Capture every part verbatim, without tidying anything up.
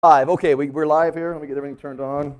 Live. Okay, we, we're live here. Let me get everything turned on.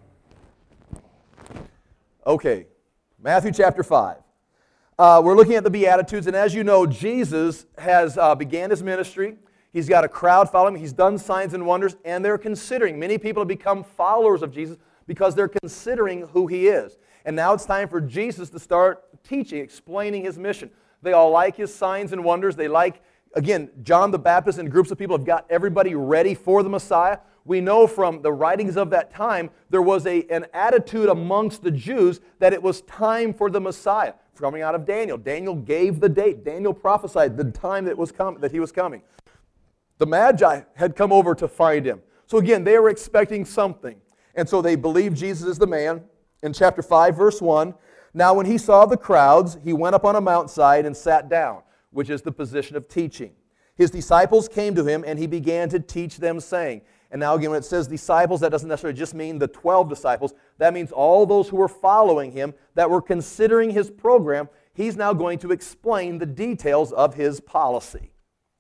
Okay, Matthew chapter five. Uh, we're looking at the Beatitudes, and as you know, Jesus has uh, began his ministry. He's got a crowd following him. He's done signs and wonders, and they're considering. Many people have become followers of Jesus because they're considering who he is. And now it's time for Jesus to start teaching, explaining his mission. They all like his signs and wonders. They like, again, John the Baptist and groups of people have got everybody ready for the Messiah. We know from the writings of that time, there was a, an attitude amongst the Jews that it was time for the Messiah. Coming out of Daniel. Daniel gave the date. Daniel prophesied the time that, was com- that he was coming. The Magi had come over to find him. So again, they were expecting something. And so they believed Jesus is the man. In chapter five, verse one, now when he saw the crowds, he went up on a mountainside and sat down, which is the position of teaching. His disciples came to him, and he began to teach them, saying, and now again, when it says disciples, that doesn't necessarily just mean the twelve disciples. That means all those who were following him, that were considering his program. He's now going to explain the details of his policy.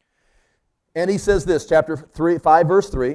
And he says this, chapter three, five, verse three,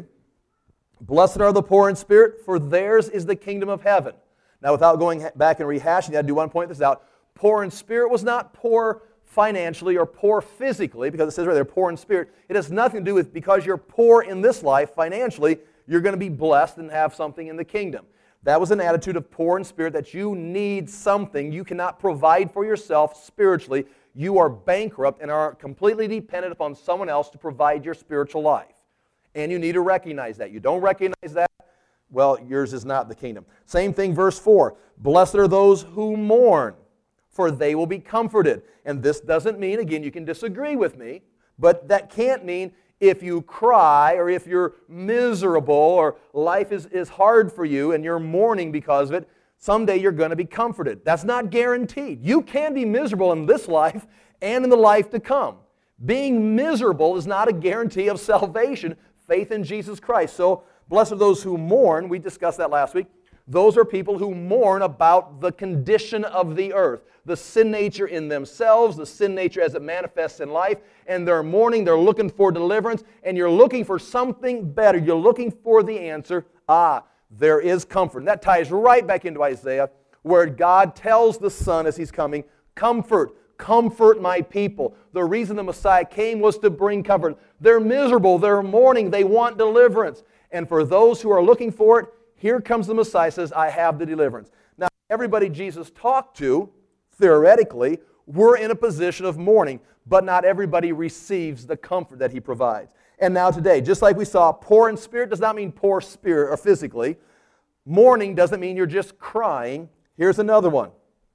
blessed are the poor in spirit, for theirs is the kingdom of heaven. Now, without going back and rehashing, I do want to point this out. Poor in spirit was not poor financially or poor physically, because it says right there, poor in spirit. It has nothing to do with because you're poor in this life financially, you're going to be blessed and have something in the kingdom. That was an attitude of poor in spirit, that you need something. You cannot provide for yourself spiritually. You are bankrupt and are completely dependent upon someone else to provide your spiritual life. And you need to recognize that. You don't recognize that, well, yours is not the kingdom. Same thing, verse four. Blessed are those who mourn, for they will be comforted. And this doesn't mean, again, you can disagree with me, but that can't mean if you cry or if you're miserable or life is, is hard for you and you're mourning because of it, someday you're going to be comforted. That's not guaranteed. You can be miserable in this life and in the life to come. Being miserable is not a guarantee of salvation, faith in Jesus Christ. So, blessed are those who mourn. We discussed that last week. Those are people who mourn about the condition of the earth, the sin nature in themselves, the sin nature as it manifests in life, and they're mourning, they're looking for deliverance, and you're looking for something better. You're looking for the answer. Ah, there is comfort. And that ties right back into Isaiah, where God tells the Son as He's coming, comfort, comfort my people. The reason the Messiah came was to bring comfort. They're miserable, they're mourning, they want deliverance. And for those who are looking for it, here comes the Messiah, says, I have the deliverance. Now, everybody Jesus talked to, theoretically, were in a position of mourning, but not everybody receives the comfort that He provides. And now today, just like we saw, poor in spirit does not mean poor spirit or physically. Mourning doesn't mean you're just crying. Here's another one.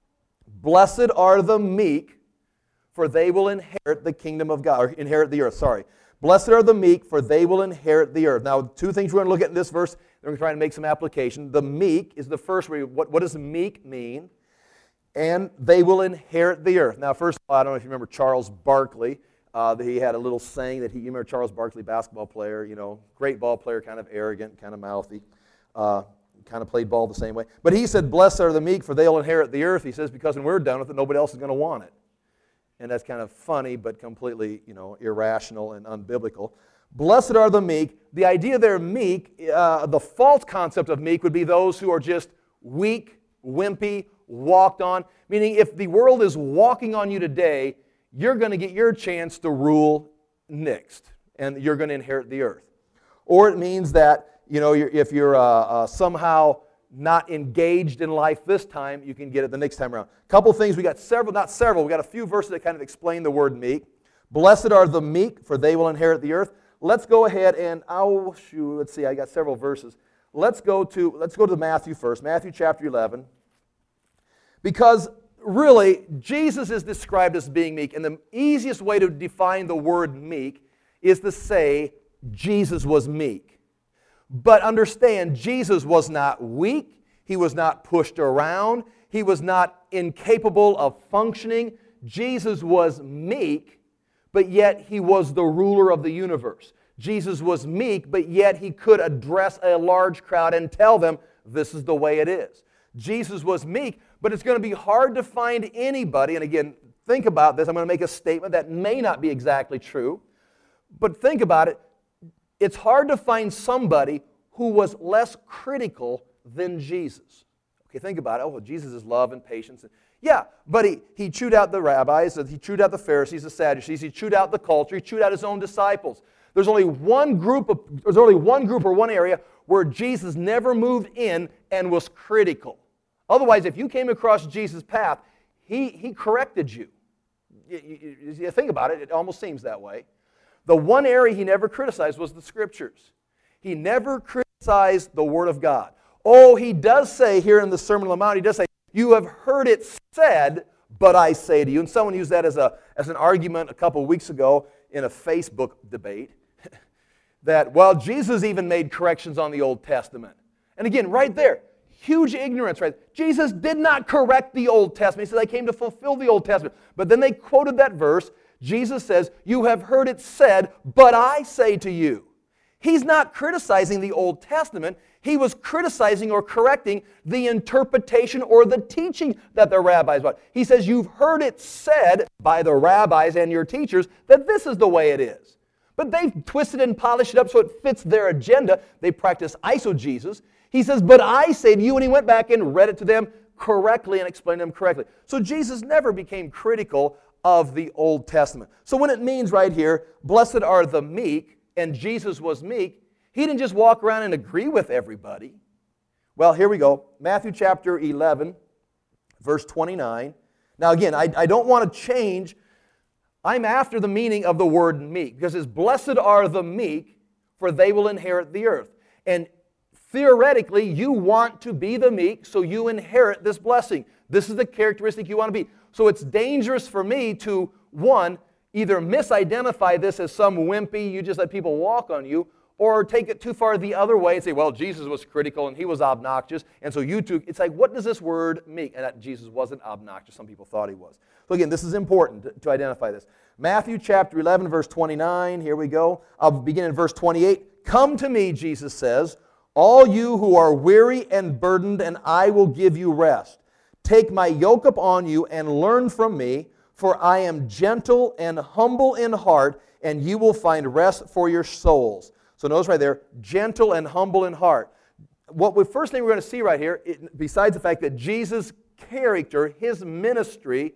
Blessed are the meek, for they will inherit the kingdom of God, or inherit the earth, sorry. Blessed are the meek, for they will inherit the earth. Now, two things we're going to look at in this verse. We're going to try and make some application. The meek is the first word. What, what does meek mean? And they will inherit the earth. Now, first of all, I don't know if you remember Charles Barkley. Uh, he had a little saying that he, you remember Charles Barkley, basketball player, you know, great ball player, kind of arrogant, kind of mouthy, uh, kind of played ball the same way. But he said, blessed are the meek, for they'll inherit the earth. He says, because when we're done with it, nobody else is going to want it. And that's kind of funny, but completely, you know, irrational and unbiblical. Blessed are the meek. The idea there, meek, uh, the false concept of meek would be those who are just weak, wimpy, walked on. Meaning if the world is walking on you today, you're going to get your chance to rule next. And you're going to inherit the earth. Or it means that, you know, you're, if you're uh, uh, somehow not engaged in life this time, you can get it the next time around. A couple things, we got several, not several, we got a few verses that kind of explain the word meek. Blessed are the meek, for they will inherit the earth. Let's go ahead and, oh, shoot, let's see, I got several verses. Let's go to, let's go to Matthew first, Matthew chapter eleven. Because really, Jesus is described as being meek, and the easiest way to define the word meek is to say Jesus was meek. But understand, Jesus was not weak. He was not pushed around. He was not incapable of functioning. Jesus was meek, but yet He was the ruler of the universe. Jesus was meek, but yet He could address a large crowd and tell them, this is the way it is. Jesus was meek, but it's going to be hard to find anybody, and again, think about this. I'm going to make a statement that may not be exactly true, but think about it. It's hard to find somebody who was less critical than Jesus. Okay, think about it. Oh, well, Jesus is love and patience. Yeah, but he, he chewed out the rabbis, he chewed out the Pharisees, the Sadducees, he chewed out the culture, he chewed out his own disciples. There's only one group of, there's only one group or one area where Jesus never moved in and was critical. Otherwise, if you came across Jesus' path, he, he corrected you. You, you. You think about it, it almost seems that way. The one area he never criticized was the Scriptures. He never criticized the Word of God. Oh, he does say here in the Sermon on the Mount, he does say, you have heard it said, but I say to you. And someone used that as, a, as an argument a couple of weeks ago in a Facebook debate, that, well, Jesus even made corrections on the Old Testament. And again, right there, huge ignorance, right? Jesus did not correct the Old Testament. He said, I came to fulfill the Old Testament. But then they quoted that verse. Jesus says, you have heard it said, but I say to you. He's not criticizing the Old Testament. He was criticizing or correcting the interpretation or the teaching that the rabbis brought. He says, you've heard it said by the rabbis and your teachers that this is the way it is. But they've twisted and polished it up so it fits their agenda. They practice eisegesis. He says, but I say to you, and he went back and read it to them correctly and explained them correctly. So Jesus never became critical of the Old Testament. So when it means right here, blessed are the meek, and Jesus was meek, he didn't just walk around and agree with everybody. Well, here we go. Matthew chapter eleven, verse twenty-nine. Now again, I, I don't want to change. I'm after the meaning of the word meek, because it's blessed are the meek, for they will inherit the earth. And theoretically, you want to be the meek, so you inherit this blessing. This is the characteristic you want to be. So it's dangerous for me to, one, either misidentify this as some wimpy, you just let people walk on you, or take it too far the other way and say, well, Jesus was critical and he was obnoxious, and so you too. It's like, what does this word mean? And that Jesus wasn't obnoxious. Some people thought he was. So again, this is important to, to identify this. Matthew chapter eleven, verse twenty-nine, here we go. I'll begin in verse twenty-eight. Come to me, Jesus says, all you who are weary and burdened, and I will give you rest. Take my yoke upon you and learn from me, for I am gentle and humble in heart, and you will find rest for your souls. So notice right there, gentle and humble in heart. What the first thing we're going to see right here, it, besides the fact that Jesus' character, his ministry,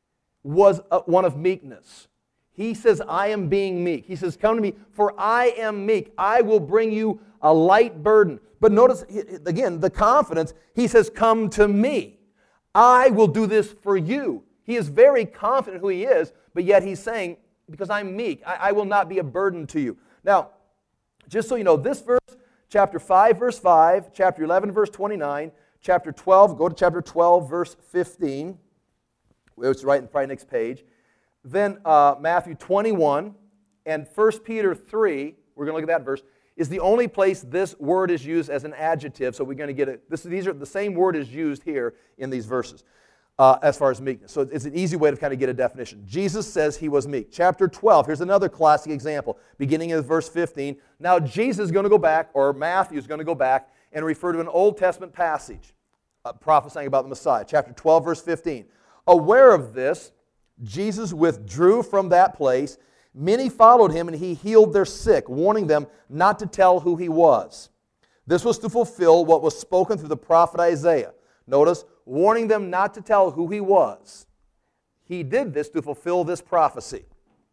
was a, one of meekness. He says, I am being meek. He says, come to me, for I am meek. I will bring you a light burden. But notice, again, the confidence. He says, come to me. I will do this for you. He is very confident who he is, but yet he's saying, because I'm meek, I, I will not be a burden to you. Now, just so you know, this verse, chapter five, verse five, chapter eleven, verse twenty-nine, chapter twelve, go to chapter twelve, verse fifteen, which is right in the probably next page. Then uh, Matthew twenty-one and First Peter three, we're going to look at that verse, is the only place this word is used as an adjective, so we're going to get it. This, these are the same word is used here in these verses uh, as far as meekness. So it's an easy way to kind of get a definition. Jesus says he was meek. Chapter twelve, here's another classic example, beginning of verse fifteen. Now Jesus is going to go back, or Matthew is going to go back and refer to an Old Testament passage uh, prophesying about the Messiah. Chapter twelve, verse fifteen. Aware of this, Jesus withdrew from that place. Many followed him, and he healed their sick, warning them not to tell who he was. This was to fulfill what was spoken through the prophet Isaiah. Notice, warning them not to tell who he was. He did this to fulfill this prophecy.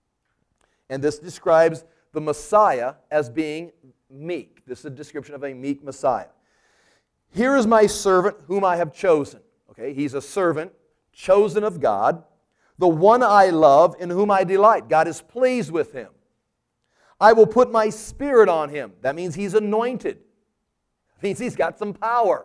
And this describes the Messiah as being meek. This is a description of a meek Messiah. Here is my servant whom I have chosen. Okay, he's a servant, chosen of God. The one I love, in whom I delight. God is pleased with him. I will put my spirit on him. That means he's anointed. That means he's got some power.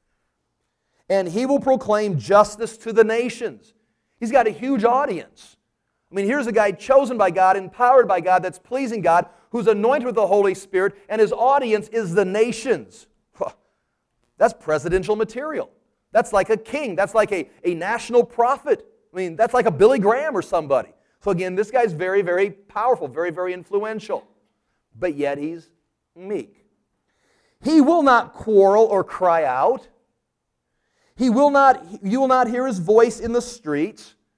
And he will proclaim justice to the nations. He's got a huge audience. I mean, here's a guy chosen by God, empowered by God, that's pleasing God, who's anointed with the Holy Spirit, and his audience is the nations. That's presidential material. That's like a king. That's like a, a national prophet. I mean, that's like a Billy Graham or somebody. So again, this guy's very, very powerful, very, very influential. But yet he's meek. He will not quarrel or cry out. He will not, you will not hear his voice in the streets.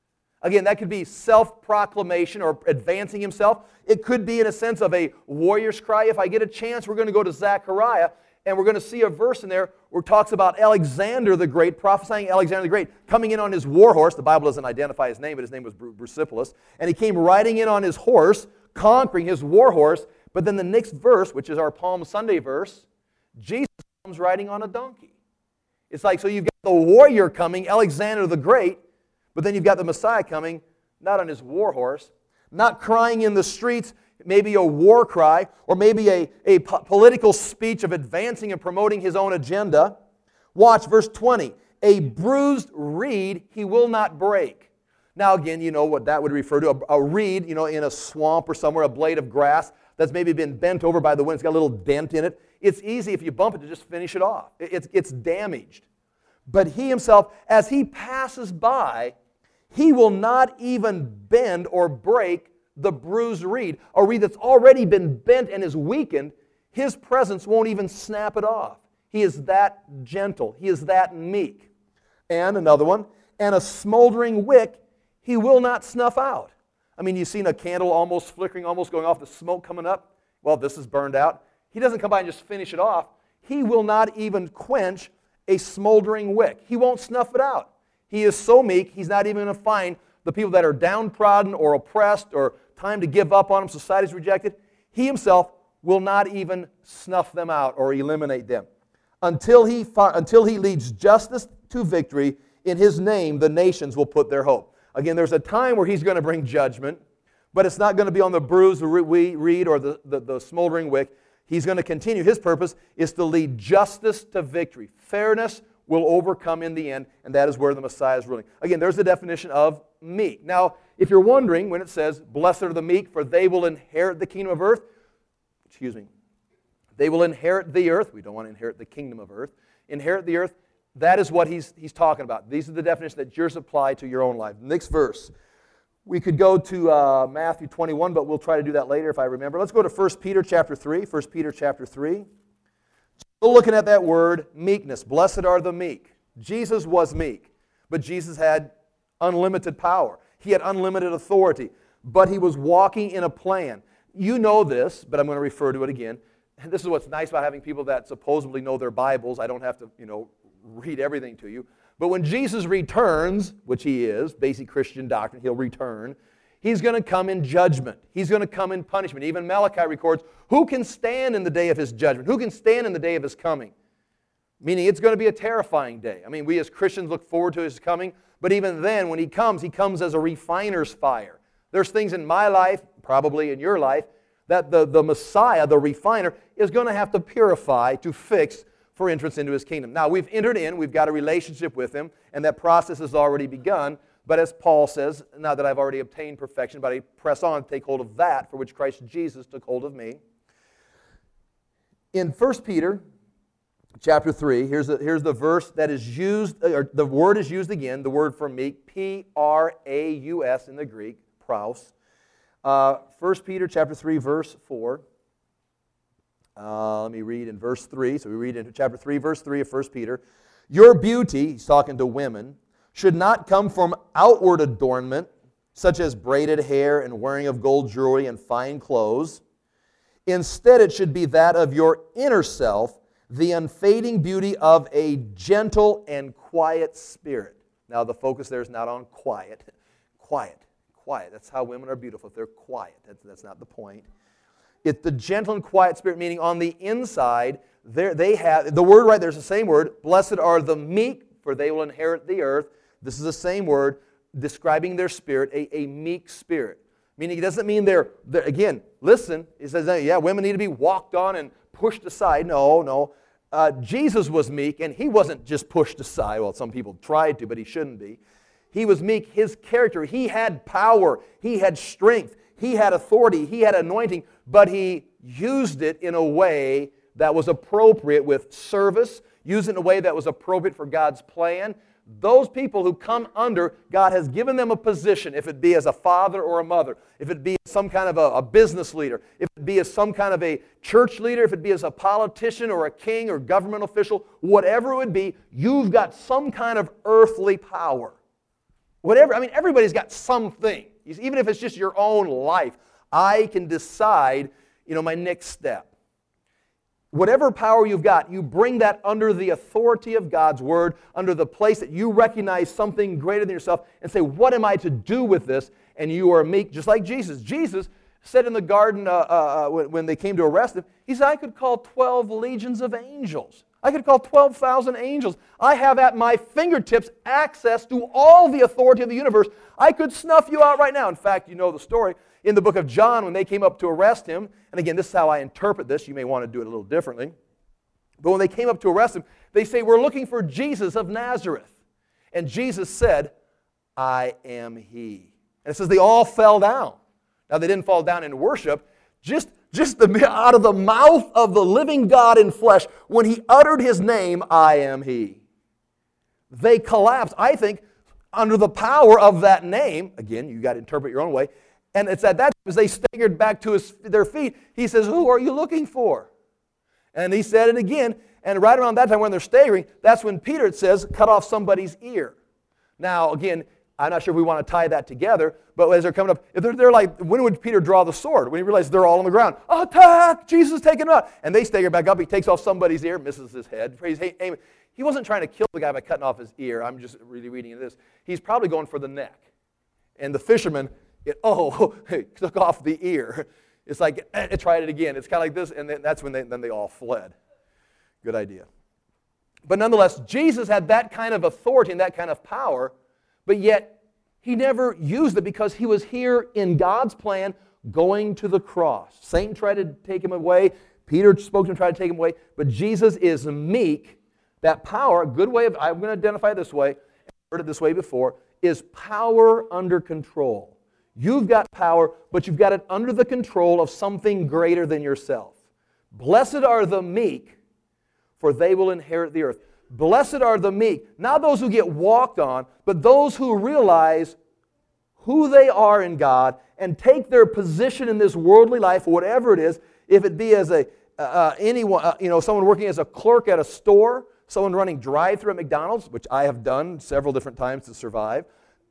Again, that could be self-proclamation or advancing himself. It could be in a sense of a warrior's cry. If I get a chance, we're going to go to Zechariah, and we're going to see a verse in there where it talks about Alexander the Great, prophesying Alexander the Great, coming in on his war horse. The Bible doesn't identify his name, but his name was Bucephalus. And he came riding in on his horse, conquering his war horse. But then the next verse, which is our Palm Sunday verse, Jesus comes riding on a donkey. It's like, so you've got the warrior coming, Alexander the Great, but then you've got the Messiah coming, not on his war horse, not crying in the streets, maybe a war cry, or maybe a, a po- political speech of advancing and promoting his own agenda. Watch verse twenty. A bruised reed he will not break. Now again, you know what that would refer to. A, a reed, you know, in a swamp or somewhere, a blade of grass that's maybe been bent over by the wind. It's got a little dent in it. It's easy if you bump it to just finish it off. It, it's, it's damaged. But he himself, as he passes by, he will not even bend or break the bruised reed. A reed that's already been bent and is weakened, his presence won't even snap it off. He is that gentle. He is that meek. And another one, and a smoldering wick he will not snuff out. I mean, you've seen a candle almost flickering, almost going off, the smoke coming up. Well, this is burned out. He doesn't come by and just finish it off. He will not even quench a smoldering wick. He won't snuff it out. He is so meek, he's not even going to find the people that are downtrodden or oppressed or time to give up on him, society's rejected. He himself will not even snuff them out or eliminate them. Until he, until he leads justice to victory, in his name the nations will put their hope. Again, there's a time where he's going to bring judgment, but it's not going to be on the bruised reed or the, the, the smoldering wick. He's going to continue. His purpose is to lead justice to victory. Fairness will overcome in the end, and that is where the Messiah is ruling. Again, there's the definition of meek. Now, if you're wondering when it says, blessed are the meek, for they will inherit the kingdom of earth, excuse me, they will inherit the earth. We don't want to inherit the kingdom of earth. Inherit the earth, that is what he's, he's talking about. These are the definitions that yours apply to your own life. Next verse. We could go to uh, Matthew twenty-one, but we'll try to do that later if I remember. Let's go to First Peter chapter three. First Peter chapter three. Still looking at that word, meekness. Blessed are the meek. Jesus was meek, but Jesus had unlimited power. He had unlimited authority, but he was walking in a plan. You know this, but I'm going to refer to it again. And this is what's nice about having people that supposedly know their Bibles. I don't have to, you know, read everything to you. But when Jesus returns, which he is, basic Christian doctrine, he'll return, he's going to come in judgment. He's going to come in punishment. Even Malachi records, who can stand in the day of his judgment? Who can stand in the day of his coming? Meaning it's going to be a terrifying day. I mean, we as Christians look forward to his coming, but even then, when he comes, he comes as a refiner's fire. There's things in my life, probably in your life, that the, the Messiah, the refiner, is going to have to purify, to fix, for entrance into his kingdom. Now, we've entered in, we've got a relationship with him, and that process has already begun. But as Paul says, now that I've already obtained perfection, but I press on to take hold of that for which Christ Jesus took hold of me. In First Peter chapter three, here's the, here's the verse that is used, or the word is used again, the word for meek, P R A U S in the Greek, praus. Uh, First Peter chapter three, verse four. Uh, let me read in verse three. So we read in chapter three, verse three of First Peter. Your beauty, he's talking to women, should not come from outward adornment, such as braided hair and wearing of gold jewelry and fine clothes. Instead, it should be that of your inner self, the unfading beauty of a gentle and quiet spirit. Now, the focus there is not on quiet. Quiet. Quiet. That's how women are beautiful, if they're quiet. That's, that's not the point. It's the gentle and quiet spirit, meaning on the inside, they have, the word right there is the same word, blessed are the meek, for they will inherit the earth. This is the same word describing their spirit, a, a meek spirit. Meaning it doesn't mean they're, they're, again, listen, it says, yeah, women need to be walked on and pushed aside. No, no. Uh, Jesus was meek, and he wasn't just pushed aside. Well, some people tried to, but he shouldn't be. He was meek. His character, he had power. He had strength. He had authority. He had anointing, but he used it in a way that was appropriate with service, used it in a way that was appropriate for God's plan. Those people who come under, God has given them a position, if it be as a father or a mother, if it be some kind of a, a business leader, if it be as some kind of a church leader, if it be as a politician or a king or government official, whatever it would be, you've got some kind of earthly power. Whatever, I mean, everybody's got something. Even if it's just your own life, I can decide, you know, my next step. Whatever power you've got, you bring that under the authority of God's Word, under the place that you recognize something greater than yourself, and say, what am I to do with this? And you are meek, just like Jesus. Jesus said in the garden uh, uh, when they came to arrest him, he said, I could call twelve legions of angels. I could call twelve thousand angels. I have at my fingertips access to all the authority of the universe. I could snuff you out right now. In fact, you know the story. In the book of John, when they came up to arrest him, and again, this is how I interpret this. You may want to do it a little differently. But when they came up to arrest him, they say, we're looking for Jesus of Nazareth. And Jesus said, I am he. And it says they all fell down. Now, they didn't fall down in worship. Just, just the, out of the mouth of the living God in flesh, when he uttered his name, I am he. They collapsed, I think, under the power of that name. Again, you got to interpret your own way. And it's at that time, as they staggered back to his, their feet, he says, who are you looking for? And he said it again. And right around that time when they're staggering, that's when Peter, it says, cut off somebody's ear. Now, again, I'm not sure if we want to tie that together, but as they're coming up, if they're, they're like, when would Peter draw the sword? When he realized they're all on the ground. Attack! Jesus is taking him out. And they stagger back up. He takes off somebody's ear, misses his head. He's aiming. He wasn't trying to kill the guy by cutting off his ear. I'm just really reading this. He's probably going for the neck. And the fisherman, it, oh, took off the ear. It's like, eh, tried it again. It's kind of like this, and then that's when they, then they all fled. Good idea. But nonetheless, Jesus had that kind of authority and that kind of power, but yet he never used it because he was here in God's plan going to the cross. Satan tried to take him away. Peter spoke to him, tried to take him away. But Jesus is meek. That power, a good way of, I'm going to identify it this way, I've heard it this way before, is power under control. You've got power, but you've got it under the control of something greater than yourself. Blessed are the meek, for they will inherit the earth. Blessed are the meek, not those who get walked on, but those who realize who they are in God and take their position in this worldly life, whatever it is, if it be as a uh, anyone, uh, you know, someone working as a clerk at a store, someone running drive-thru at McDonald's, which I have done several different times to survive,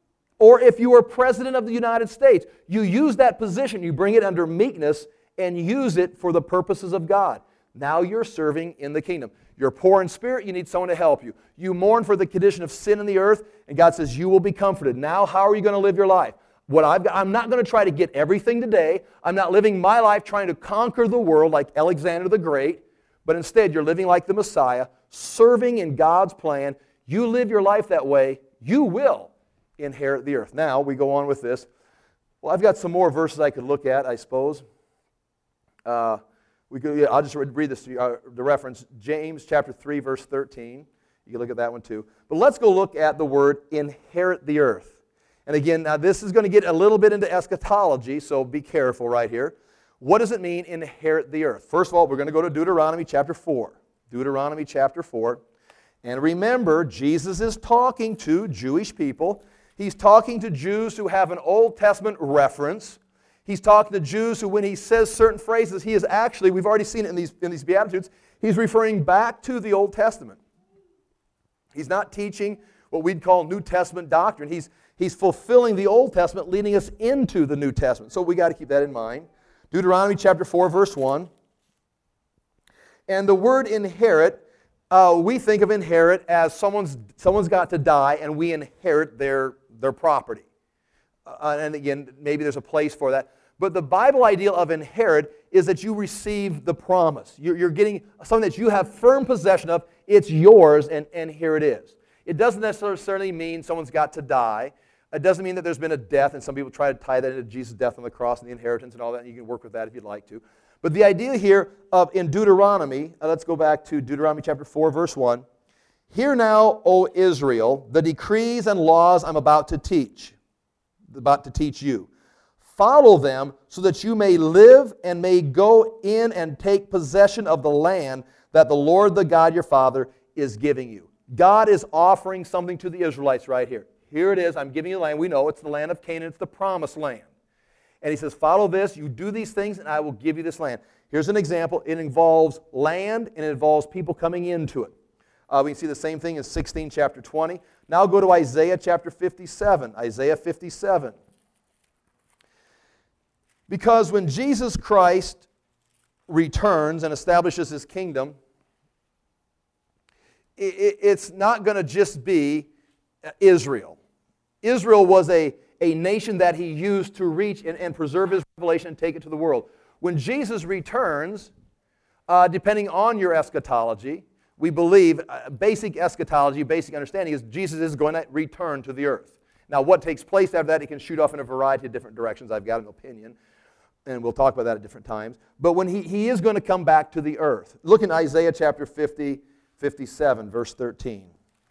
or if you are President of the United States, you use that position, you bring it under meekness and use it for the purposes of God. Now you're serving in the kingdom. You're poor in spirit, you need someone to help you. You mourn for the condition of sin in the earth, and God says you will be comforted. Now how are you going to live your life? What I've got, I'm not going to try to get everything today. I'm not living my life trying to conquer the world like Alexander the Great, but instead you're living like the Messiah, serving in God's plan. You live your life that way, you will inherit the earth. Now we go on with this. Well, I've got some more verses I could look at, I suppose. Uh, we could, yeah, I'll just read this to you, uh, the reference, James chapter three, verse thirteen. You can look at that one too. But let's go look at the word inherit the earth. And again, now this is going to get a little bit into eschatology, so be careful right here. What does it mean, inherit the earth? First of all, we're going to go to Deuteronomy chapter four. Deuteronomy chapter four. And remember, Jesus is talking to Jewish people. He's talking to Jews who have an Old Testament reference. He's talking to Jews who, when he says certain phrases, he is actually, we've already seen it in these, in these Beatitudes, he's referring back to the Old Testament. He's not teaching what we'd call New Testament doctrine. He's, he's fulfilling the Old Testament, leading us into the New Testament. So we got to keep that in mind. Deuteronomy chapter four, verse one. And the word inherit, uh, we think of inherit as someone's, someone's got to die and we inherit their, their property. Uh, and again, maybe there's a place for that. But the Bible ideal of inherit is that you receive the promise. You're, you're getting something that you have firm possession of. It's yours, and, and here it is. It doesn't necessarily mean someone's got to die. It doesn't mean that there's been a death, and some people try to tie that into Jesus' death on the cross and the inheritance and all that, and you can work with that if you'd like to. But the idea here of in Deuteronomy, uh, let's go back to Deuteronomy chapter four, verse one. Hear now, O Israel, the decrees and laws I'm about to teach, about to teach you. Follow them so that you may live and may go in and take possession of the land that the Lord, the God, your Father, is giving you. God is offering something to the Israelites right here. Here it is, I'm giving you the land. We know it's the land of Canaan, it's the promised land. And he says, follow this, you do these things, and I will give you this land. Here's an example. It involves land, and it involves people coming into it. Uh, we can see the same thing in sixteen, chapter twenty. Now go to Isaiah chapter fifty-seven. Isaiah fifty-seven. Because when Jesus Christ returns and establishes His kingdom, it, it's not going to just be Israel. Israel was a, a nation that He used to reach and, and preserve His revelation and take it to the world. When Jesus returns, uh, depending on your eschatology, we believe, uh, basic eschatology, basic understanding is Jesus is going to return to the earth. Now, what takes place after that, He can shoot off in a variety of different directions. I've got an opinion, and we'll talk about that at different times. But when He, he is going to come back to the earth. Look in Isaiah chapter fifty, fifty-seven, verse thirteen.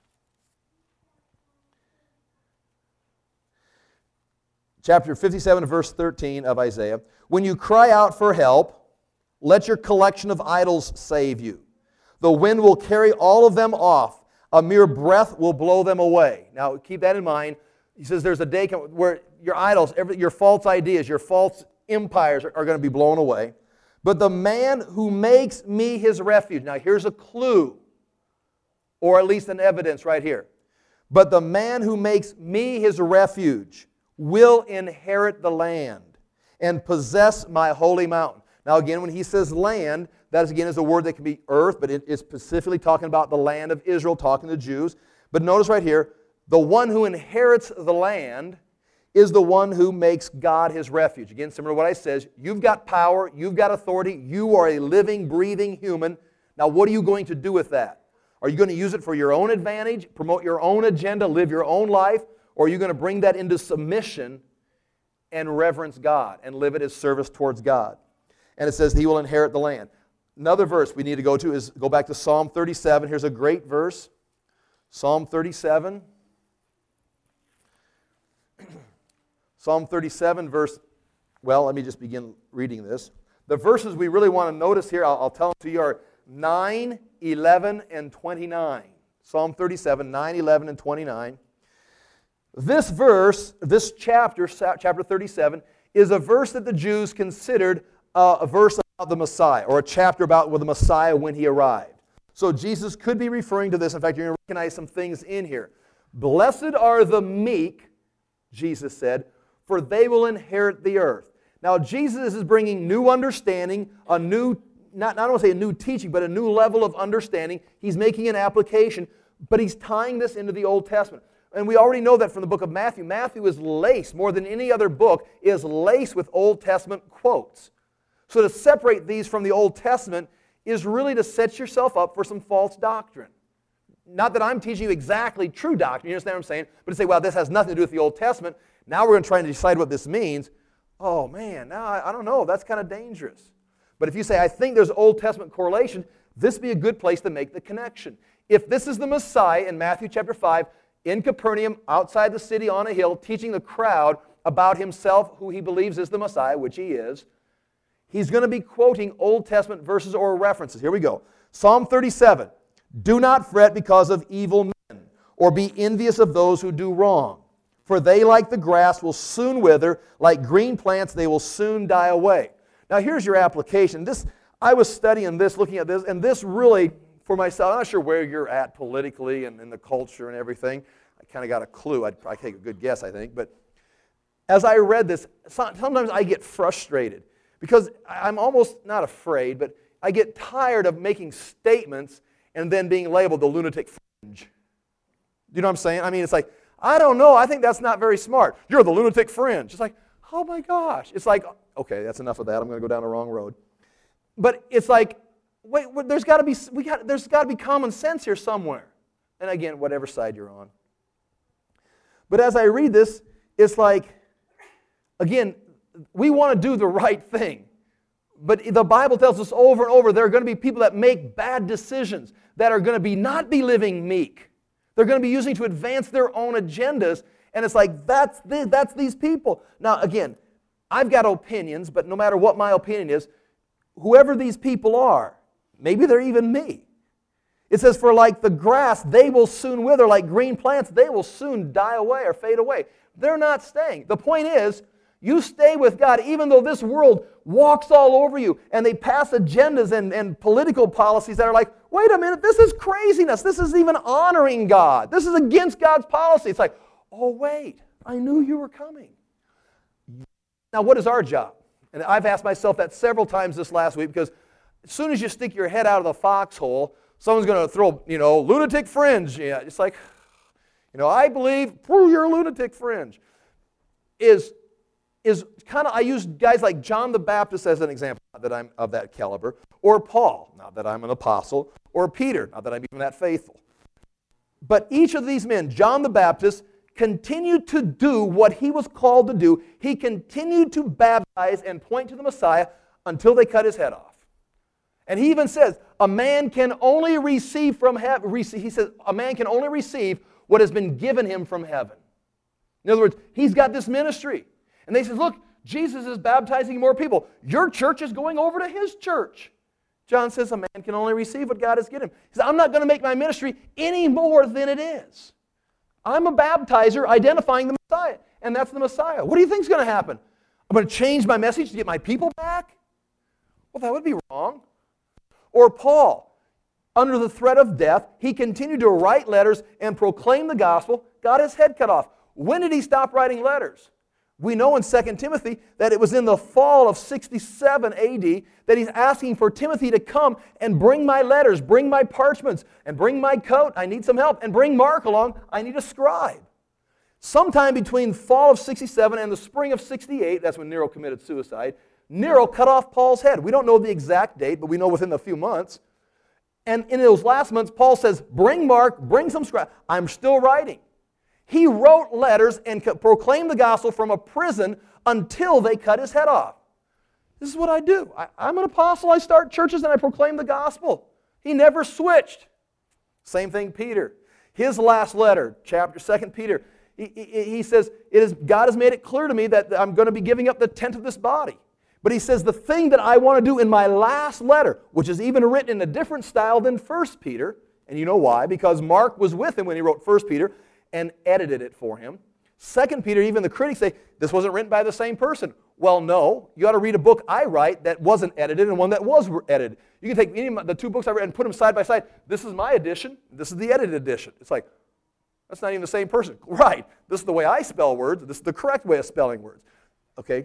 Chapter fifty-seven, verse thirteen of Isaiah. When you cry out for help, let your collection of idols save you. The wind will carry all of them off. A mere breath will blow them away. Now, keep that in mind. He says there's a day where your idols, every, your false ideas, your false empires are, are going to be blown away. But the man who makes me his refuge. Now, here's a clue, or at least an evidence right here. But the man who makes me his refuge will inherit the land and possess my holy mountain. Now, again, when he says land, that is, again, is a word that can be earth, but it is specifically talking about the land of Israel, talking to Jews. But notice right here, the one who inherits the land is the one who makes God his refuge. Again, similar to what I said, you've got power, you've got authority, you are a living, breathing human. Now, what are you going to do with that? Are you going to use it for your own advantage, promote your own agenda, live your own life, or are you going to bring that into submission and reverence God and live it as service towards God? And it says he will inherit the land. Another verse we need to go to is, go back to Psalm thirty-seven. Here's a great verse. Psalm thirty-seven. Psalm thirty-seven, verse, well, let me just begin reading this. The verses we really want to notice here, I'll, I'll tell them to you, are nine, eleven, and twenty-nine. Psalm thirty-seven, nine, eleven, and twenty-nine. This verse, this chapter, chapter thirty-seven, is a verse that the Jews considered uh, a verse about the Messiah, or a chapter about the Messiah when He arrived. So Jesus could be referring to this. In fact, you're going to recognize some things in here. Blessed are the meek, Jesus said, for they will inherit the earth. Now, Jesus is bringing new understanding, a new, not, not I don't want to say a new teaching, but a new level of understanding. He's making an application, but He's tying this into the Old Testament. And we already know that from the book of Matthew. Matthew is laced, more than any other book, is laced with Old Testament quotes. So to separate these from the Old Testament is really to set yourself up for some false doctrine. Not that I'm teaching you exactly true doctrine, you understand what I'm saying? But to say, well, this has nothing to do with the Old Testament. Now we're going to try and decide what this means. Oh man, now I, I don't know, that's kind of dangerous. But if you say, I think there's Old Testament correlation, this would be a good place to make the connection. If this is the Messiah in Matthew chapter five, in Capernaum, outside the city on a hill, teaching the crowd about Himself, who He believes is the Messiah, which He is, He's going to be quoting Old Testament verses or references. Here we go. Psalm thirty-seven. Do not fret because of evil men, or be envious of those who do wrong. For they, like the grass, will soon wither. Like green plants, they will soon die away. Now, here's your application. This, I was studying this, looking at this, and this really, for myself, I'm not sure where you're at politically and in the culture and everything. I kind of got a clue. I'd, I'd take a good guess, I think. But as I read this, sometimes I get frustrated. Because I'm almost not afraid, but I get tired of making statements and then being labeled the lunatic fringe. You know what I'm saying? I mean, it's like, I don't know, I think that's not very smart. You're the lunatic fringe. It's like, oh my gosh. It's like, okay, that's enough of that. I'm going to go down the wrong road. But it's like, wait, there's got to be we got there's got to be common sense here somewhere. And again, whatever side you're on. But as I read this, it's like, again, we want to do the right thing. But the Bible tells us over and over there are going to be people that make bad decisions, that are going to be not be living meek. They're going to be using to advance their own agendas. And it's like, that's, the, that's these people. Now, again, I've got opinions, but no matter what my opinion is, whoever these people are, maybe they're even me. It says, for like the grass, they will soon wither. Like green plants, they will soon die away or fade away. They're not staying. The point is, you stay with God, even though this world walks all over you, and they pass agendas and, and political policies that are like, wait a minute, this is craziness. This isn't even honoring God. This is against God's policy. It's like, oh, wait, I knew you were coming. Now, what is our job? And I've asked myself that several times this last week, because as soon as you stick your head out of the foxhole, someone's going to throw, you know, lunatic fringe. Yeah, it's like, you know, I believe, you're a lunatic fringe. Is, is kind of, I use guys like John the Baptist as an example, not that I'm of that caliber, or Paul, not that I'm an apostle, or Peter, not that I'm even that faithful. But each of these men, John the Baptist, continued to do what he was called to do. He continued to baptize and point to the Messiah until they cut his head off. And he even says, a man can only receive from heaven, he says, a man can only receive what has been given him from heaven. In other words, he's got this ministry. And they said, look, Jesus is baptizing more people. Your church is going over to his church. John says, a man can only receive what God has given him. He says, I'm not going to make my ministry any more than it is. I'm a baptizer identifying the Messiah, and that's the Messiah. What do you think is going to happen? I'm going to change my message to get my people back? Well, that would be wrong. Or Paul, under the threat of death, he continued to write letters and proclaim the gospel, got his head cut off. When did he stop writing letters? We know in Second Timothy that it was in the fall of sixty-seven A D that he's asking for Timothy to come and bring my letters, bring my parchments, and bring my coat. I need some help. And bring Mark along. I need a scribe. Sometime between fall of sixty-seven and the spring of sixty-eight, that's when Nero committed suicide, Nero cut off Paul's head. We don't know the exact date, but we know within a few months. And in those last months, Paul says, bring Mark, bring some scribe. I'm still writing. He wrote letters and proclaimed the gospel from a prison until they cut his head off. This is what I do. I, I'm an apostle. I start churches and I proclaim the gospel. He never switched. Same thing Peter. His last letter, chapter Second Peter, he, he, he says, it is, God has made it clear to me that I'm going to be giving up the tent of this body. But he says, the thing that I want to do in my last letter, which is even written in a different style than First Peter, and you know why? Because Mark was with him when he wrote First Peter, and edited it for him. Second Peter, even the critics say, this wasn't written by the same person. Well, no. You ought to read a book I write that wasn't edited and one that was edited. You can take any of the two books I read and put them side by side. This is my edition. This is the edited edition. It's like, that's not even the same person. Right. This is the way I spell words. This is the correct way of spelling words. Okay.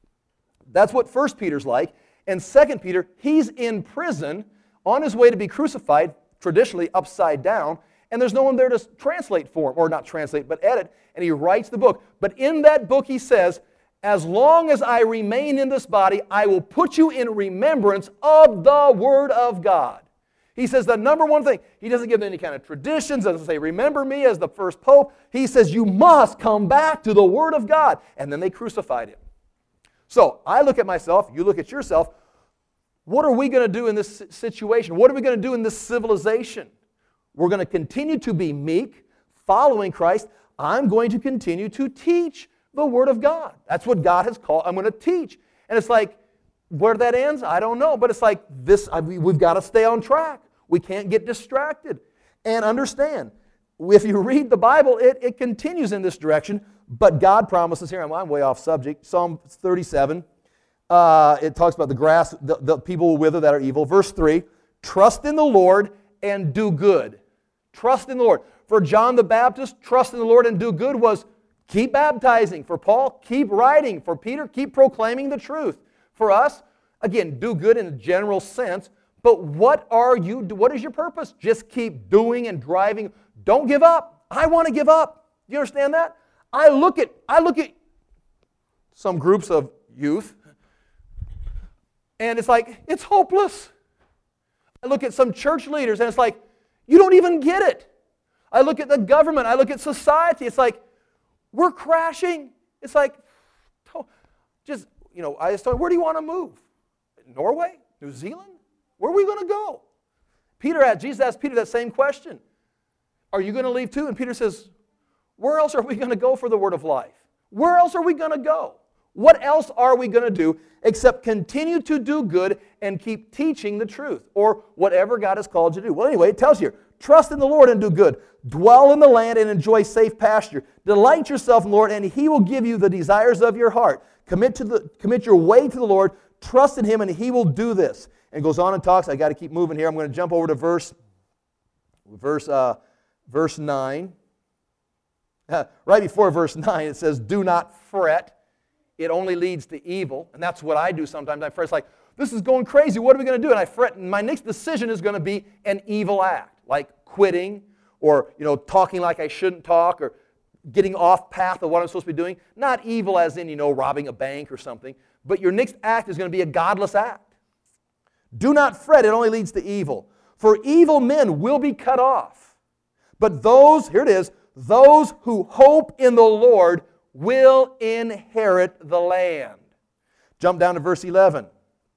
That's what First Peter's like. And Second Peter, he's in prison on his way to be crucified, traditionally upside down, and there's no one there to translate for him, or not translate, but edit, and he writes the book. But in that book he says, as long as I remain in this body, I will put you in remembrance of the Word of God. He says the number one thing, he doesn't give them any kind of traditions, doesn't say, remember me as the first pope. He says, you must come back to the Word of God. And then they crucified him. So I look at myself, you look at yourself, what are we going to do in this situation? What are we going to do in this civilization? We're going to continue to be meek, following Christ. I'm going to continue to teach the Word of God. That's what God has called. I'm going to teach. And it's like, where that ends, I don't know. But it's like, this. We've got to stay on track. We can't get distracted. And understand, if you read the Bible, it, it continues in this direction. But God promises here, I'm, I'm way off subject, Psalm thirty-seven. Uh, it talks about the grass, the, the people will wither that are evil. Verse three, trust in the Lord and do good. Trust in the Lord. For John the Baptist, trust in the Lord and do good was keep baptizing. For Paul, keep writing. For Peter, keep proclaiming the truth. For us, again, do good in a general sense. But what are you? What is your purpose? Just keep doing and driving. Don't give up. I want to give up. Do you understand that? I look at I look at some groups of youth, and it's like it's hopeless. I look at some church leaders, and it's like, you don't even get it. I look at the government. I look at society. It's like, we're crashing. It's like, just, you know, I just thought, where do you want to move? Norway? New Zealand? Where are we going to go? Peter asked, Jesus asked Peter that same question. Are you going to leave too? And Peter says, where else are we going to go for the word of life? Where else are we going to go? What else are we going to do except continue to do good and keep teaching the truth, or whatever God has called you to do? Well, anyway, it tells you, trust in the Lord and do good. Dwell in the land and enjoy safe pasture. Delight yourself in the Lord, and He will give you the desires of your heart. Commit, to the, commit your way to the Lord. Trust in Him and He will do this. And goes on and talks. I got to keep moving here. I'm going to jump over to verse, verse, uh, verse nine. Right before verse nine, it says, do not fret. It only leads to evil. And that's what I do sometimes. I fret. It's like, this is going crazy. What are we going to do? And I fret. And my next decision is going to be an evil act, like quitting or, you know, talking like I shouldn't talk or getting off path of what I'm supposed to be doing. Not evil as in, you know, robbing a bank or something. But your next act is going to be a godless act. Do not fret. It only leads to evil. For evil men will be cut off. But those, here it is, those who hope in the Lord will inherit the land. Jump down to verse eleven.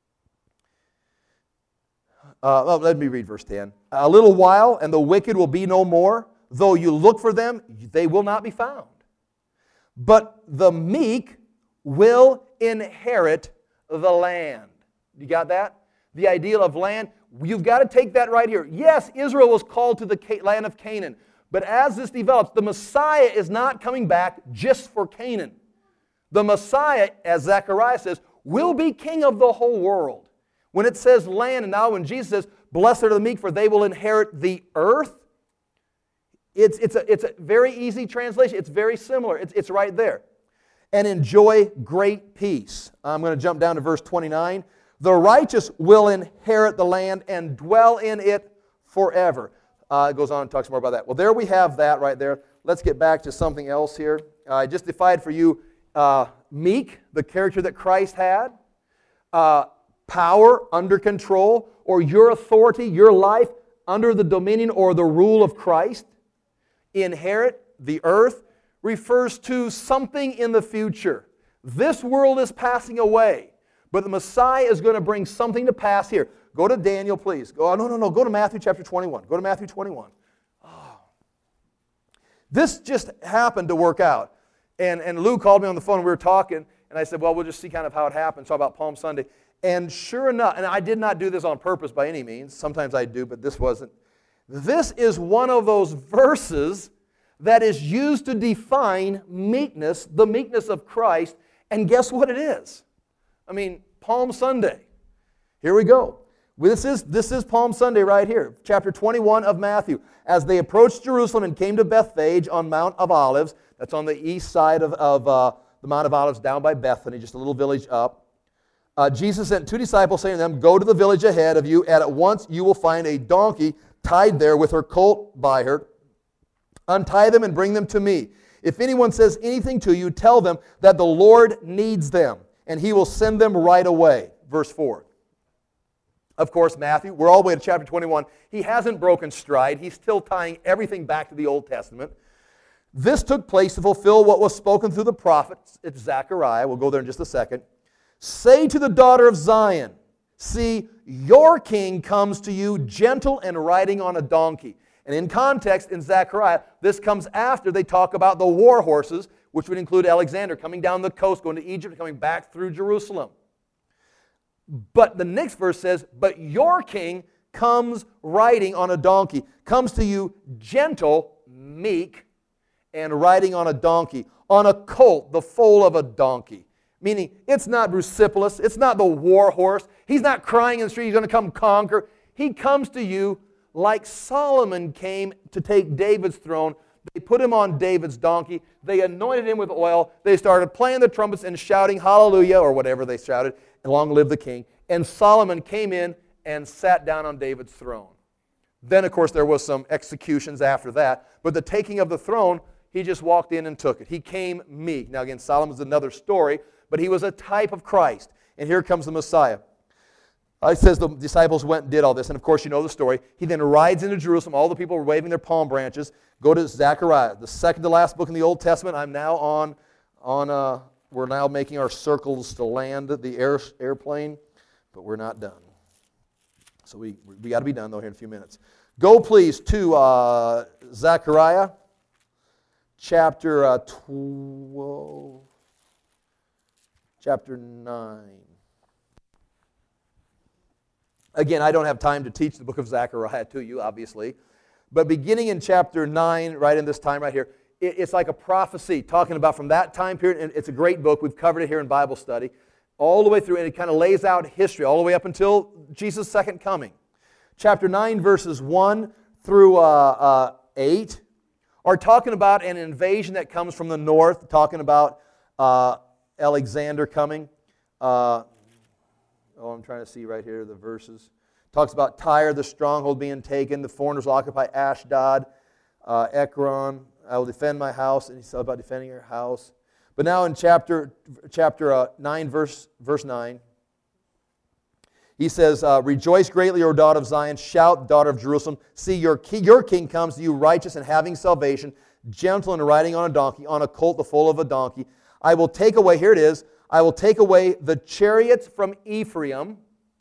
Uh, well, let me read verse ten. A little while, and the wicked will be no more. Though you look for them, they will not be found. But the meek will inherit the land. You got that? The ideal of land. You've got to take that right here. Yes, Israel was called to the land of Canaan. But as this develops, the Messiah is not coming back just for Canaan. The Messiah, as Zechariah says, will be king of the whole world. When it says land, and now when Jesus says, blessed are the meek, for they will inherit the earth, it's, it's, a, it's a very easy translation. It's very similar. It's, it's right there. And enjoy great peace. I'm going to jump down to verse twenty-nine. The righteous will inherit the land and dwell in it forever. Uh, it goes on and talks more about that. Well, there we have that right there. Let's get back to something else here. Uh, I just defined for you uh, meek, the character that Christ had, uh, power, under control, or your authority, your life, under the dominion or the rule of Christ. Inherit, the earth, refers to something in the future. This world is passing away, but the Messiah is going to bring something to pass here. Go to Daniel, please. Go, oh, no, no, no. Go to Matthew chapter twenty-one. Go to Matthew twenty-one. Oh. This just happened to work out. And, and Lou called me on the phone. We were talking, and I said, well, we'll just see kind of how it happened. Talk about Palm Sunday. And sure enough, and I did not do this on purpose by any means. Sometimes I do, but this wasn't. This is one of those verses that is used to define meekness, the meekness of Christ. And guess what it is? I mean, Palm Sunday. Here we go. This is, this is Palm Sunday right here, chapter twenty-one of Matthew. As they approached Jerusalem and came to Bethphage on Mount of Olives, that's on the east side of, of uh, the Mount of Olives down by Bethany, just a little village up. Uh, Jesus sent two disciples saying to them, go to the village ahead of you, and at once you will find a donkey tied there with her colt by her. Untie them and bring them to me. If anyone says anything to you, tell them that the Lord needs them, and He will send them right away. Verse four. Of course, Matthew, we're all the way to chapter twenty-one. He hasn't broken stride. He's still tying everything back to the Old Testament. This took place to fulfill what was spoken through the prophets. It's Zechariah. We'll go there in just a second. Say to the daughter of Zion, see, your king comes to you gentle and riding on a donkey. And in context, in Zechariah, this comes after they talk about the war horses, which would include Alexander coming down the coast, going to Egypt, coming back through Jerusalem. But the next verse says, but your king comes riding on a donkey, comes to you gentle, meek, and riding on a donkey, on a colt, the foal of a donkey. Meaning, it's not Bucephalus, it's not the war horse. He's not crying in the street, he's going to come conquer. He comes to you like Solomon came to take David's throne. They put him on David's donkey. They anointed him with oil. They started playing the trumpets and shouting hallelujah, or whatever they shouted, and long live the king. And Solomon came in and sat down on David's throne. Then, of course, there was some executions after that. But the taking of the throne, he just walked in and took it. He came meek. Now, again, Solomon's another story, but he was a type of Christ. And here comes the Messiah. Uh, it says the disciples went and did all this. And, of course, you know the story. He then rides into Jerusalem. All the people were waving their palm branches. Go to Zechariah, the second to last book in the Old Testament. I'm now on, on uh, we're now making our circles to land the air, airplane, but we're not done. So we, we got to be done, though, here in a few minutes. Go, please, to uh, Zechariah, chapter uh, twelve, chapter nine. Again, I don't have time to teach the book of Zechariah to you, obviously. But beginning in chapter nine, right in this time right here, it, it's like a prophecy talking about from that time period. And it's a great book. We've covered it here in Bible study. all the way through, and it kind of lays out history all the way up until Jesus' second coming. Chapter nine, verses one through uh, uh, eight are talking about an invasion that comes from the north, talking about uh, Alexander coming. Uh, oh, I'm trying to see right here the verses. Talks about Tyre, the stronghold being taken. The foreigners will occupy Ashdod, uh, Ekron. I will defend my house. And he's talking about defending your house. But now in chapter chapter uh, nine, verse verse nine, he says, uh, "Rejoice greatly, O daughter of Zion! Shout, daughter of Jerusalem! See, your king, your king comes to you, righteous and having salvation, gentle and riding on a donkey, on a colt, the foal of a donkey. I will take away." Here it is. "I will take away the chariots from Ephraim,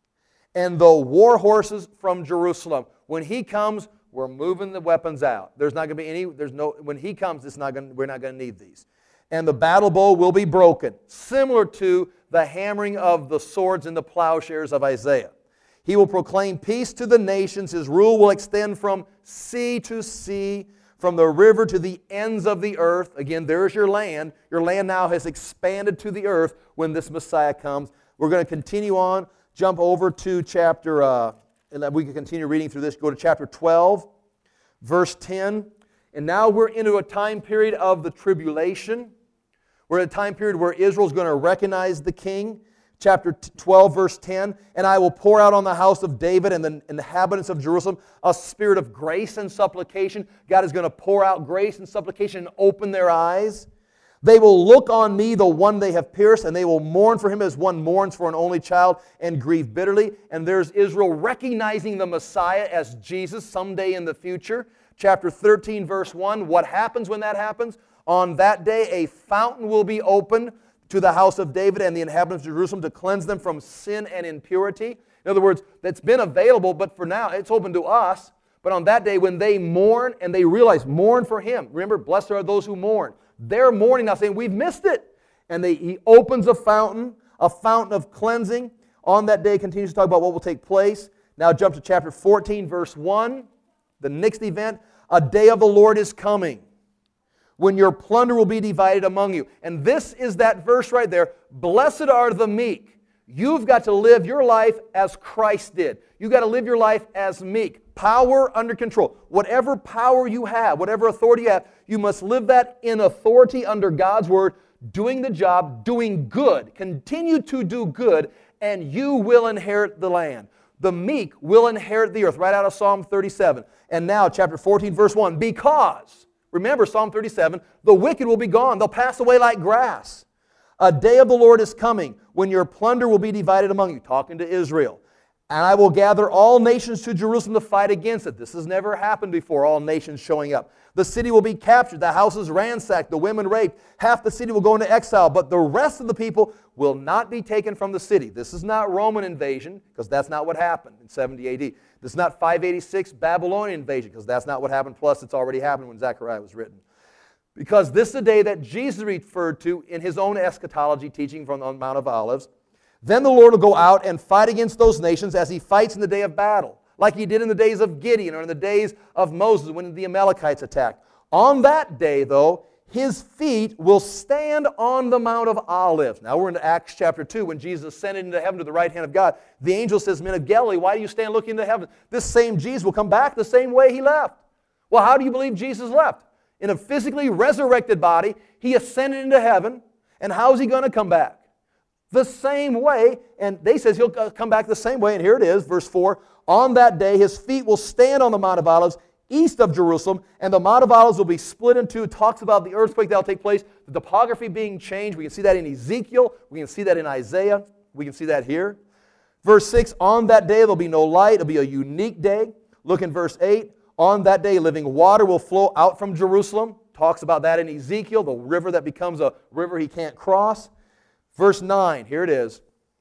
and the war horses from Jerusalem." When He comes, we're moving the weapons out. There's not going to be any. There's no. When He comes, it's not going. We're not going to need these. "And the battle bow will be broken," similar to the hammering of the swords and the plowshares of Isaiah. "He will proclaim peace to the nations. His rule will extend from sea to sea, from the river to the ends of the earth." Again, there's your land. Your land now has expanded to the earth when this Messiah comes. We're going to continue on, jump over to chapter, uh, and we can continue reading through this. Go to chapter twelve, verse ten. And now we're into a time period of the tribulation. We're at a time period where Israel's going to recognize the king. Chapter twelve, verse ten, "And I will pour out on the house of David and the inhabitants of Jerusalem a spirit of grace and supplication." God is going to pour out grace and supplication and open their eyes. "They will look on me, the one they have pierced, and they will mourn for him as one mourns for an only child, and grieve bitterly." And there's Israel recognizing the Messiah as Jesus someday in the future. Chapter thirteen, verse one, what happens when that happens? "On that day a fountain will be opened to the house of David and the inhabitants of Jerusalem to cleanse them from sin and impurity." In other words, that's been available, but for now it's open to us. But on that day when they mourn and they realize, mourn for Him. Remember, blessed are those who mourn. They're mourning now, saying, we've missed it. And they, He opens a fountain, a fountain of cleansing. On that day continues to talk about what will take place. Now jump to chapter fourteen, verse one. The next event, "A day of the Lord is coming, when your plunder will be divided among you." And this is that verse right there. Blessed are the meek. You've got to live your life as Christ did. You've got to live your life as meek. Power under control. Whatever power you have, whatever authority you have, you must live that in authority under God's Word, doing the job, doing good. Continue to do good, and you will inherit the land. The meek will inherit the earth, right out of Psalm thirty-seven. And now, chapter fourteen, verse one, "Because," remember Psalm thirty-seven, "the wicked will be gone. They'll pass away like grass. A day of the Lord is coming, when your plunder will be divided among you." Talking to Israel. "And I will gather all nations to Jerusalem to fight against it." This has never happened before, all nations showing up. "The city will be captured, the houses ransacked, the women raped. Half the city will go into exile, but the rest of the people will not be taken from the city." This is not Roman invasion, because that's not what happened in seventy A D. This is not five eighty-six Babylonian invasion, because that's not what happened. Plus, it's already happened when Zechariah was written. Because this is the day that Jesus referred to in His own eschatology teaching from the Mount of Olives. "Then the Lord will go out and fight against those nations as He fights in the day of battle, like He did in the days of Gideon or in the days of Moses when the Amalekites attacked. On that day, though, His feet will stand on the Mount of Olives." Now we're into Acts chapter two, when Jesus ascended into heaven to the right hand of God. The angel says, "Men of Galilee, why do you stand looking into heaven? This same Jesus will come back the same way He left." Well, how do you believe Jesus left? In a physically resurrected body, He ascended into heaven, and how is He going to come back? The same way, and they says He'll come back the same way, and here it is, verse four, "On that day His feet will stand on the Mount of Olives, east of Jerusalem, and the Mount of Olives will be split in two." It talks about the earthquake that will take place, the topography being changed. We can see that in Ezekiel. We can see that in Isaiah. We can see that here. Verse six, "On that day there will be no light." It will be a unique day. Look in verse eight. "On that day living water will flow out from Jerusalem." Talks about that in Ezekiel, the river that becomes a river He can't cross. Verse nine, here it is.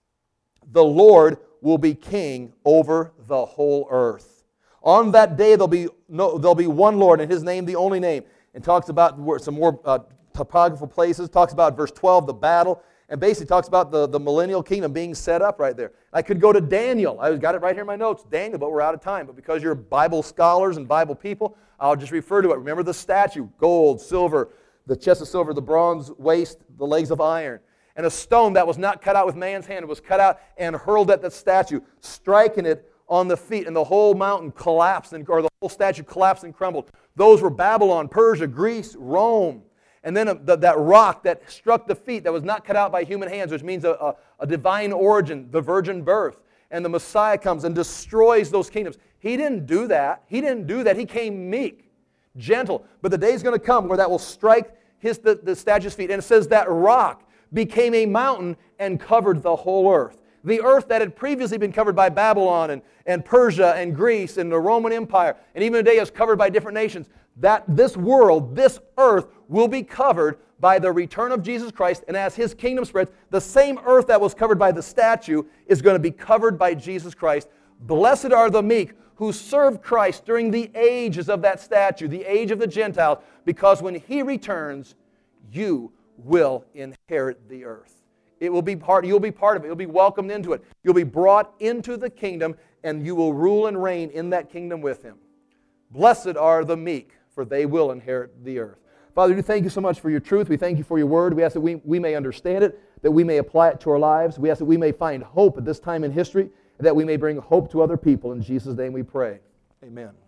"The Lord will be king over the whole earth. On that day there'll be no, there'll be one Lord, and His name the only name." And talks about some more uh, topographical places. Talks about verse twelve, the battle. And basically talks about the, the millennial kingdom being set up right there. I could go to Daniel. I got it right here in my notes. Daniel, but we're out of time. But because you're Bible scholars and Bible people, I'll just refer to it. Remember the statue, gold, silver, the chest of silver, the bronze waist, the legs of iron. and a stone that was not cut out with man's hand was cut out and hurled at the statue, striking it on the feet, and the whole mountain collapsed, and, or the whole statue collapsed and crumbled. Those were Babylon, Persia, Greece, Rome. And then a, the, that rock that struck the feet that was not cut out by human hands, which means a, a, a divine origin, the virgin birth. And the Messiah comes and destroys those kingdoms. He didn't do that. He didn't do that. He came meek, gentle. But the day is going to come where that will strike his, the, the statue's feet. And it says that rock became a mountain and covered the whole earth. The earth that had previously been covered by Babylon and, and Persia and Greece and the Roman Empire, and even today is covered by different nations, that this world, this earth, will be covered by the return of Jesus Christ. And as His kingdom spreads, the same earth that was covered by the statue is going to be covered by Jesus Christ. Blessed are the meek who served Christ during the ages of that statue, the age of the Gentiles, because when He returns, you will inherit the earth. It will be part, you'll be part of it. You'll be welcomed into it. You'll be brought into the kingdom, and you will rule and reign in that kingdom with Him. Blessed are the meek, for they will inherit the earth. Father, we thank You so much for Your truth. We thank You for Your word. We ask that we, we may understand it, that we may apply it to our lives. We ask that we may find hope at this time in history, and that we may bring hope to other people. In Jesus' name we pray. Amen.